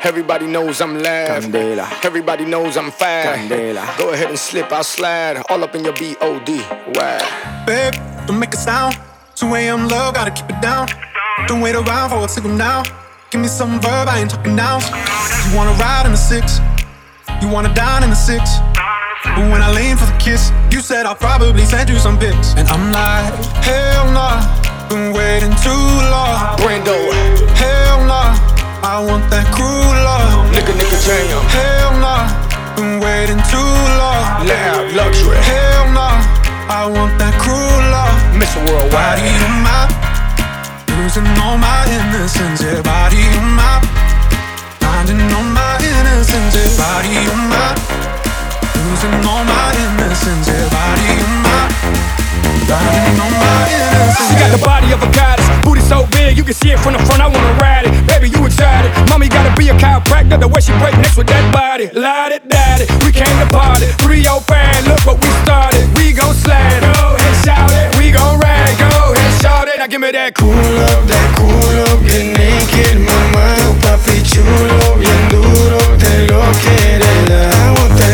Everybody knows I'm live. Candela. Everybody knows I'm fast. Candela. Go ahead and slip, I'll slide. All up in your B.O.D. Wow. Babe, don't make a sound. 2 a.m. love, gotta keep it down. Don't wait around for a signal now. Give me some verb, I ain't talking now. You wanna ride in the 6, you wanna dine in the 6. But when I lean for the kiss, you said I'll probably send you some pics. And I'm like, hell nah, been waiting too long. Brando. Hell nah, I want that cruel love. Nigga jam. Hell nah, been waiting too long. Loud, luxury. Hell nah, I want that cruel love. Mr. Worldwide. Body of mine, losing all my innocence. Yeah, body of mine, finding all my innocence. Yeah, body of mine, losing all my innocence. Yeah, body of mine, finding all my innocence. She got the body of a goddess, booty so big you can see it from the front. I wanna ride it, baby you excited. Mommy gotta be a chiropractor, the way she break necks with that body. Light it, daddy, we came to party. 305, look what we started. We gon' slide, go ahead shout it. We gon' ride, go ahead shout it. Now give me that cool up, Bien naked, mamá, tu papi chulo, bien duro, te lo quiere dar. I want that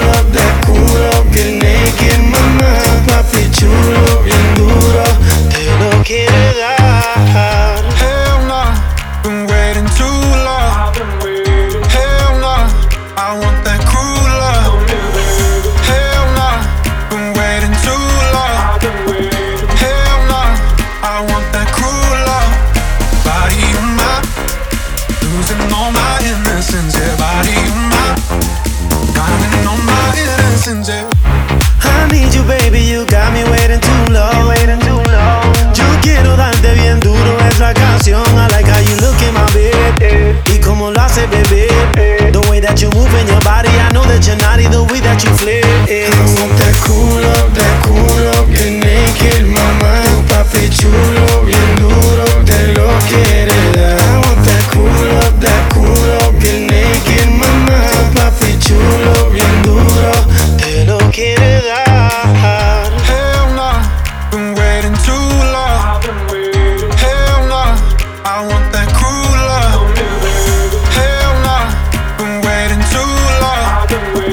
cool up, bien naked, mamá, tu papi chulo, bien duro, te lo quiere dar. Hell nah, been waiting too long. Hell nah, I want that cruel love. Hell nah, been waiting too long. Hell nah, I want that cruel love. Body of mine, losing all my innocence. Yeah, body of mine, finding all my innocence. Yeah. I need you, baby, you got me waiting too long. Yo quiero darte bien duro esa canción. I like how you look in my bed. Y como lo hace, bebé. The way that you move in your body, I know that you're naughty. The way that you flip. I want that cool up, get naked, mamá. Tu papi chulo, bien duro, te lo quiere dar. I want that cool up, get naked, mamá. Tu papi chulo, bien duro, te lo quiere dar. Hell nah, been waiting too long. Hell nah, I want that cruel love. Hell nah, been waiting too long.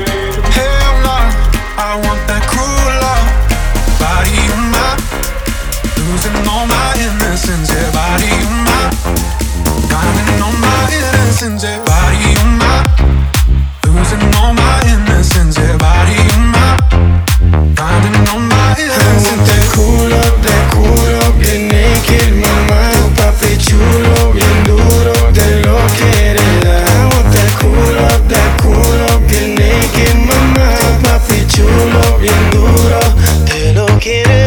Hell nah, I want that cruel love. Body of mine, losing all my innocence. Yeah, body of mine, finding all my innocence. Yeah, body of mine, losing all my innocence. Yeah, body of mine, finding all my innocence. I want that cool up, get naked, mamá. Tu papi chulo, bien duro, te lo quiere dar. I want that cool up, get naked, mamá. Tu papi chulo, bien duro, te lo quiere dar.